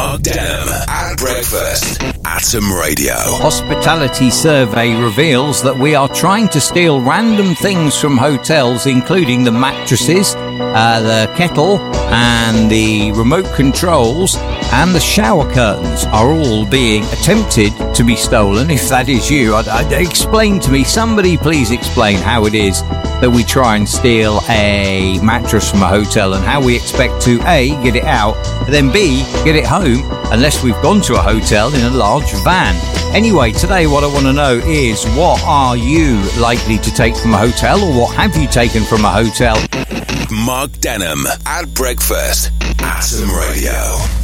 Mark Denham at breakfast. Atom Radio. Hospitality survey reveals that we are trying to steal random things from hotels, including the mattresses, the kettle, and the remote controls, and the shower curtains are all being attempted to be stolen. If that is you, explain to me. Somebody please explain how it is that we try and steal a mattress from a hotel and how we expect to A, get it out, and then B, get it home, unless we've gone to a hotel in a large van. Anyway, today what I want to know is, what are you likely to take from a hotel, or what have you taken from a hotel? Mark Denham at breakfast. Atom Radio.